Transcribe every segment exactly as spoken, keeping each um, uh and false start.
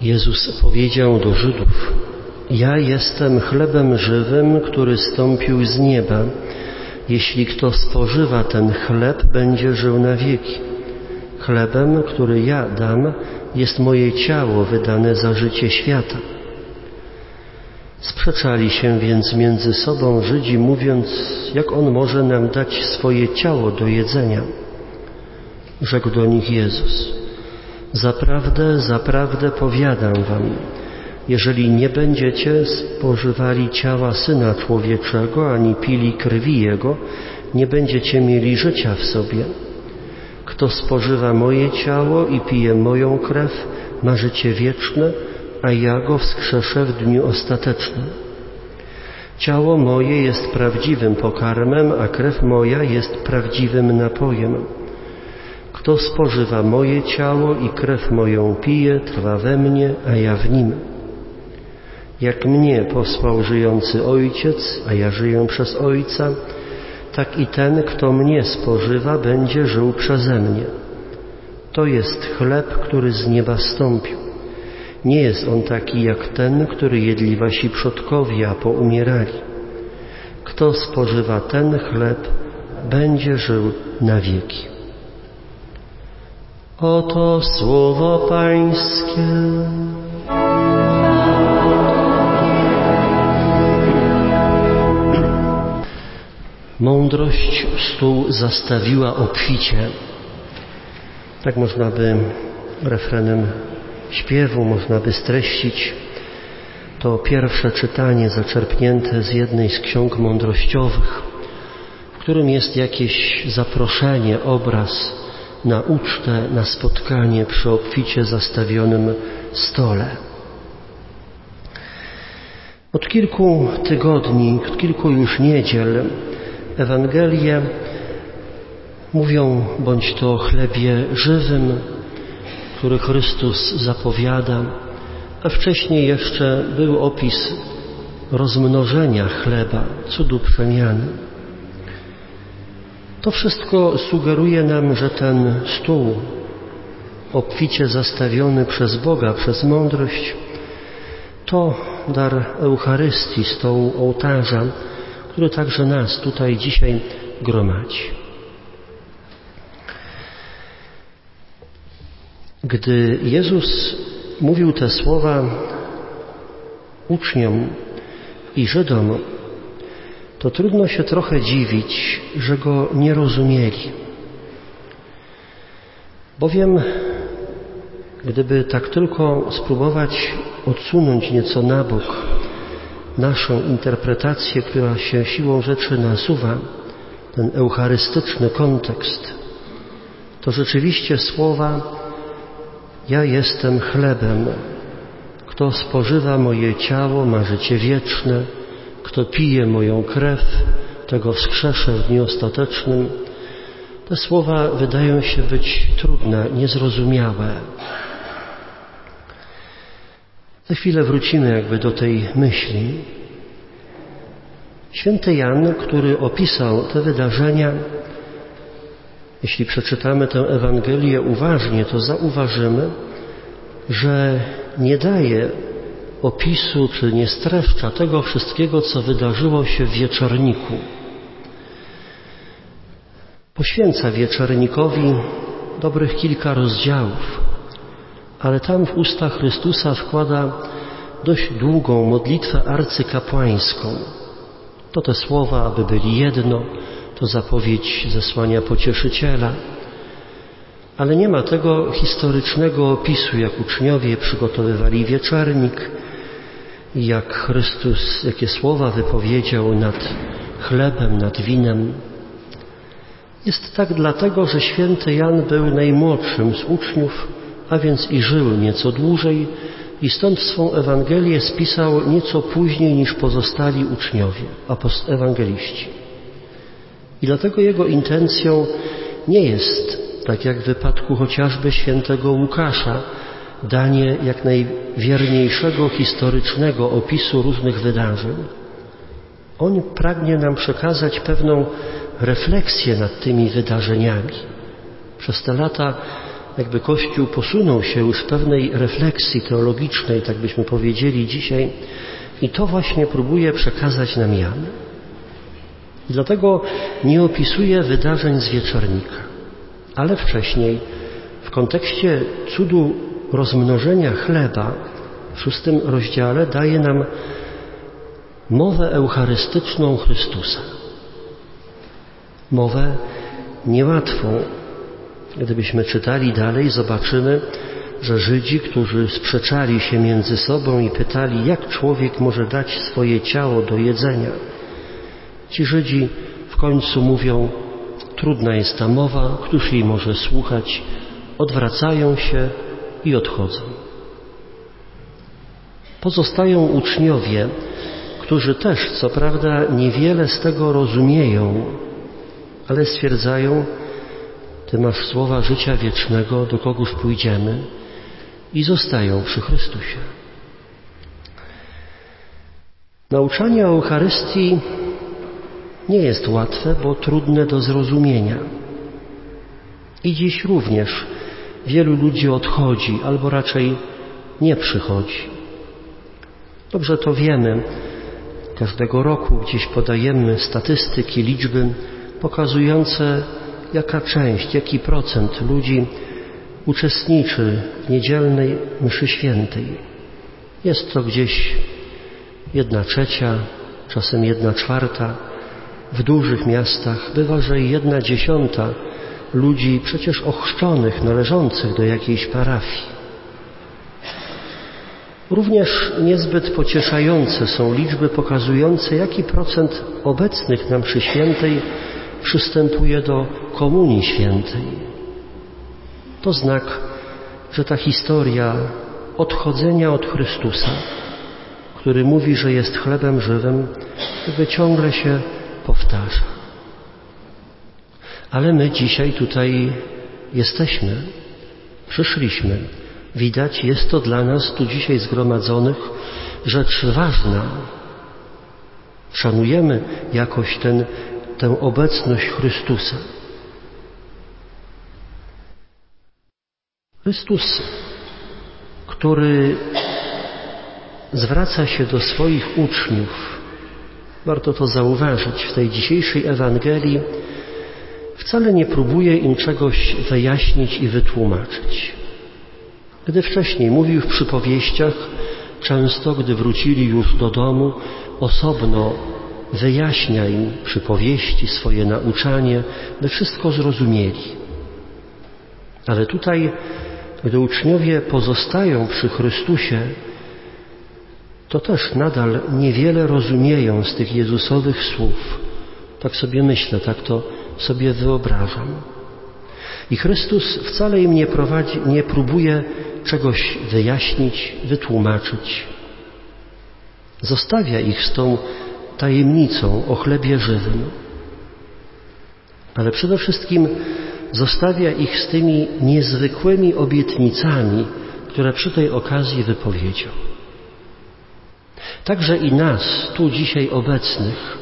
Jezus powiedział do Żydów: ja jestem chlebem żywym, który zstąpił z nieba. Jeśli kto spożywa ten chleb, będzie żył na wieki. Chlebem, który ja dam, jest moje ciało wydane za życie świata. Sprzeczali się więc między sobą Żydzi, mówiąc: jak on może nam dać swoje ciało do jedzenia? Rzekł do nich Jezus: zaprawdę, zaprawdę powiadam wam, jeżeli nie będziecie spożywali ciała Syna Człowieczego, ani pili krwi Jego, nie będziecie mieli życia w sobie. Kto spożywa moje ciało i pije moją krew, ma życie wieczne, a ja go wskrzeszę w dniu ostatecznym. Ciało moje jest prawdziwym pokarmem, a krew moja jest prawdziwym napojem. Kto spożywa moje ciało i krew moją pije, trwa we mnie, a ja w nim. Jak mnie posłał żyjący Ojciec, a ja żyję przez Ojca, tak i ten, kto mnie spożywa, będzie żył przeze mnie. To jest chleb, który z nieba zstąpił. Nie jest on taki jak ten, który jedli wasi przodkowie, a poumierali. Kto spożywa ten chleb, będzie żył na wieki. Oto słowo Pańskie. Mądrość stół zastawiła obficie. Tak można by refrenem śpiewu, można by streścić to pierwsze czytanie zaczerpnięte z jednej z ksiąg mądrościowych, w którym jest jakieś zaproszenie, obraz na ucztę, na spotkanie przy obficie zastawionym stole. Od kilku tygodni, od kilku już niedziel Ewangelie mówią bądź to o chlebie żywym, który Chrystus zapowiada, a wcześniej jeszcze był opis rozmnożenia chleba, cudu przemiany. To wszystko sugeruje nam, że ten stół obficie zastawiony przez Boga, przez mądrość, to dar Eucharystii, stołu ołtarza, który także nas tutaj dzisiaj gromadzi. Gdy Jezus mówił te słowa uczniom i Żydom, to trudno się trochę dziwić, że Go nie rozumieli. Bowiem, gdyby tak tylko spróbować odsunąć nieco na bok naszą interpretację, która się siłą rzeczy nasuwa, ten eucharystyczny kontekst, to rzeczywiście słowa: ja jestem chlebem, kto spożywa moje ciało, ma życie wieczne, kto pije moją krew, tego wskrzeszę w dniu ostatecznym. Te słowa wydają się być trudne, niezrozumiałe. Za chwilę wrócimy jakby do tej myśli. Święty Jan, który opisał te wydarzenia, jeśli przeczytamy tę Ewangelię uważnie, to zauważymy, że nie daje opisu, czy nie streszcza tego wszystkiego, co wydarzyło się w wieczorniku. Poświęca wieczornikowi dobrych kilka rozdziałów, ale tam w usta Chrystusa wkłada dość długą modlitwę arcykapłańską. To te słowa, aby byli jedno, to zapowiedź zesłania Pocieszyciela. Ale nie ma tego historycznego opisu, jak uczniowie przygotowywali wieczornik i jak Chrystus, jakie słowa wypowiedział nad chlebem, nad winem. Jest tak dlatego, że święty Jan był najmłodszym z uczniów, a więc i żył nieco dłużej i stąd swą Ewangelię spisał nieco później niż pozostali uczniowie, ewangeliści. I dlatego jego intencją nie jest, tak jak w wypadku chociażby świętego Łukasza, danie jak najwierniejszego historycznego opisu różnych wydarzeń. On pragnie nam przekazać pewną refleksję nad tymi wydarzeniami. Przez te lata jakby Kościół posunął się już w pewnej refleksji teologicznej, tak byśmy powiedzieli dzisiaj, i to właśnie próbuje przekazać nam Jan. I dlatego nie opisuje wydarzeń z wieczornika, ale wcześniej w kontekście cudu rozmnożenia chleba w szóstym rozdziale daje nam mowę eucharystyczną Chrystusa. Mowę niełatwą. Gdybyśmy czytali dalej, zobaczymy, że Żydzi, którzy sprzeczali się między sobą i pytali, jak człowiek może dać swoje ciało do jedzenia, ci Żydzi w końcu mówią, trudna jest ta mowa, któż jej może słuchać, odwracają się i odchodzą. Pozostają uczniowie, którzy też, co prawda, niewiele z tego rozumieją, ale stwierdzają, Ty masz słowa życia wiecznego, do kogóż pójdziemy, i zostają przy Chrystusie. Nauczanie o Eucharystii nie jest łatwe, bo trudne do zrozumienia. I dziś również wielu ludzi odchodzi, albo raczej nie przychodzi. Dobrze to wiemy. Każdego roku gdzieś podajemy statystyki, liczby pokazujące, jaka część, jaki procent ludzi uczestniczy w niedzielnej mszy świętej. Jest to gdzieś jedna trzecia, czasem jedna czwarta. W dużych miastach bywa, że i jedna dziesiąta ludzi przecież ochrzczonych, należących do jakiejś parafii. Również niezbyt pocieszające są liczby pokazujące, jaki procent obecnych na mszy świętej przystępuje do komunii świętej. To znak, że ta historia odchodzenia od Chrystusa, który mówi, że jest chlebem żywym, jakby ciągle się powtarza. Ale my dzisiaj tutaj jesteśmy, przyszliśmy. Widać, jest to dla nas tu dzisiaj zgromadzonych rzecz ważna. Szanujemy jakoś ten, tę obecność Chrystusa. Chrystus, który zwraca się do swoich uczniów, warto to zauważyć w tej dzisiejszej Ewangelii, wcale nie próbuje im czegoś wyjaśnić i wytłumaczyć. Gdy wcześniej mówił w przypowieściach, często gdy wrócili już do domu, osobno wyjaśnia im przypowieści, swoje nauczanie, by wszystko zrozumieli. Ale tutaj, gdy uczniowie pozostają przy Chrystusie, to też nadal niewiele rozumieją z tych Jezusowych słów. Tak sobie myślę, tak to sobie wyobrażam. I Chrystus wcale im nie prowadzi, nie próbuje czegoś wyjaśnić, wytłumaczyć. Zostawia ich z tą tajemnicą o chlebie żywym. Ale przede wszystkim zostawia ich z tymi niezwykłymi obietnicami, które przy tej okazji wypowiedział. Także i nas, tu dzisiaj obecnych,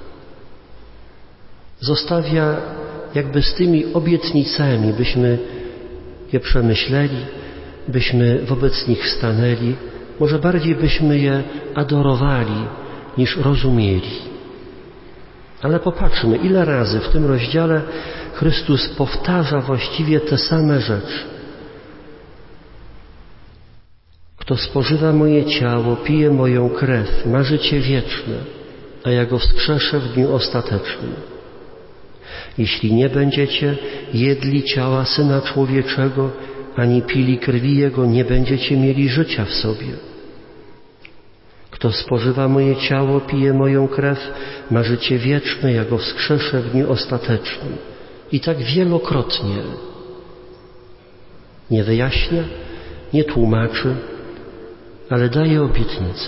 zostawia jakby z tymi obietnicami, byśmy je przemyśleli, byśmy wobec nich stanęli, może bardziej byśmy je adorowali niż rozumieli. Ale popatrzmy, ile razy w tym rozdziale Chrystus powtarza właściwie te same rzeczy. Kto spożywa moje ciało, pije moją krew, ma życie wieczne, a ja go wskrzeszę w dniu ostatecznym. Jeśli nie będziecie jedli ciała Syna Człowieczego, ani pili krwi Jego, nie będziecie mieli życia w sobie. Kto spożywa moje ciało, pije moją krew, ma życie wieczne, ja go wskrzeszę w dniu ostatecznym. I tak wielokrotnie nie wyjaśnia, nie tłumaczy, ale daje obietnicę.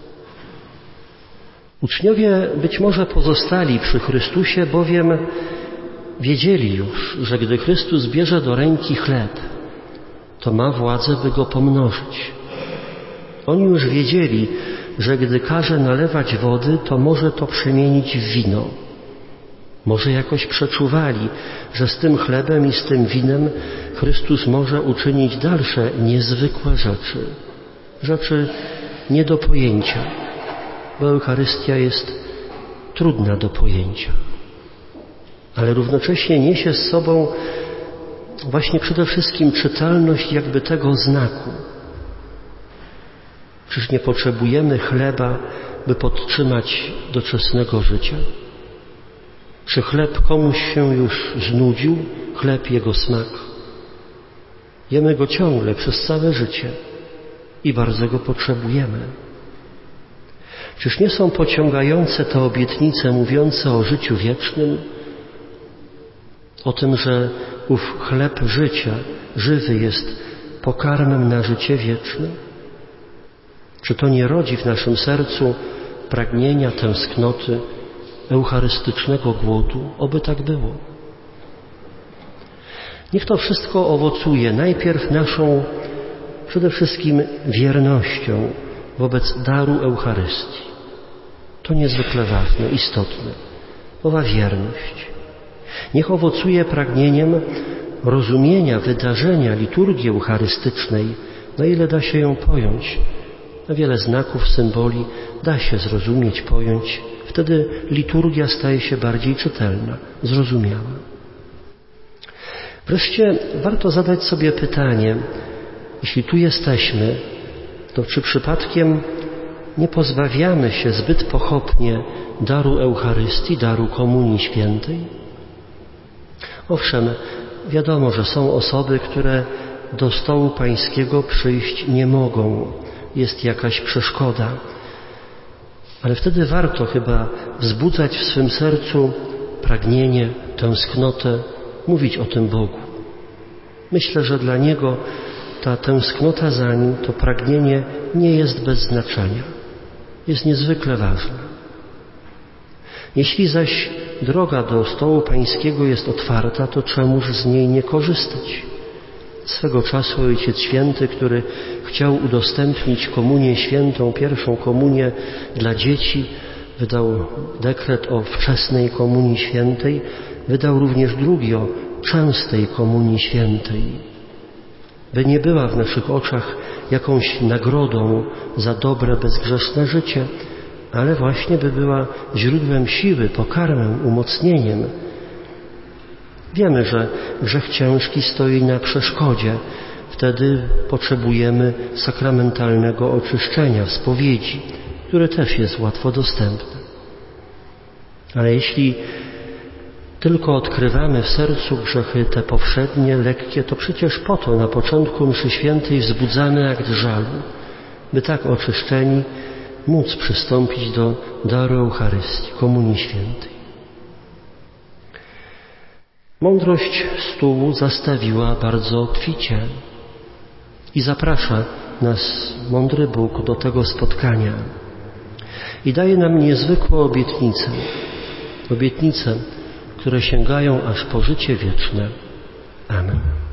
Uczniowie być może pozostali przy Chrystusie, bowiem wiedzieli już, że gdy Chrystus bierze do ręki chleb, to ma władzę, by go pomnożyć. Oni już wiedzieli, że gdy każe nalewać wody, to może to przemienić w wino. Może jakoś przeczuwali, że z tym chlebem i z tym winem Chrystus może uczynić dalsze niezwykłe rzeczy. Rzeczy nie do pojęcia, bo Eucharystia jest trudna do pojęcia. Ale równocześnie niesie z sobą właśnie przede wszystkim czytelność jakby tego znaku. Czyż nie potrzebujemy chleba, by podtrzymać doczesnego życia? Czy chleb komuś się już znudził, chleb jego smak? Jemy go ciągle przez całe życie i bardzo go potrzebujemy. Czyż nie są pociągające te obietnice mówiące o życiu wiecznym? O tym, że ów chleb życia, żywy jest pokarmem na życie wieczne? Czy to nie rodzi w naszym sercu pragnienia, tęsknoty, eucharystycznego głodu? Oby tak było. Niech to wszystko owocuje najpierw naszą przede wszystkim wiernością wobec daru Eucharystii. To niezwykle ważne, istotne. Owa wierność. Niech owocuje pragnieniem rozumienia wydarzenia liturgii eucharystycznej, na ile da się ją pojąć. Na wiele znaków, symboli da się zrozumieć, pojąć. Wtedy liturgia staje się bardziej czytelna, zrozumiała. Wreszcie warto zadać sobie pytanie, jeśli tu jesteśmy, to czy przypadkiem nie pozbawiamy się zbyt pochopnie daru Eucharystii, daru Komunii Świętej? Owszem, wiadomo, że są osoby, które do stołu Pańskiego przyjść nie mogą. Jest jakaś przeszkoda. Ale wtedy warto chyba wzbudzać w swym sercu pragnienie, tęsknotę, mówić o tym Bogu. Myślę, że dla Niego ta tęsknota za Nim, to pragnienie nie jest bez znaczenia. Jest niezwykle ważne. Jeśli zaś droga do stołu Pańskiego jest otwarta, to czemuż z niej nie korzystać? Swego czasu Ojciec Święty, który chciał udostępnić komunię świętą, pierwszą komunię dla dzieci, wydał dekret o wczesnej komunii świętej, wydał również drugi o częstej komunii świętej, by nie była w naszych oczach jakąś nagrodą za dobre, bezgrzeszne życie, ale właśnie by była źródłem siły, pokarmem, umocnieniem. Wiemy, że grzech ciężki stoi na przeszkodzie. Wtedy potrzebujemy sakramentalnego oczyszczenia, spowiedzi, które też jest łatwo dostępne. Ale jeśli tylko odkrywamy w sercu grzechy te powszednie, lekkie, to przecież po to na początku mszy świętej wzbudzamy akt żalu, by tak oczyszczeni móc przystąpić do daru Eucharystii, Komunii Świętej. Mądrość stół zastawiła bardzo obficie i zaprasza nas mądry Bóg do tego spotkania i daje nam niezwykłe obietnice, obietnice, które sięgają aż po życie wieczne. Amen.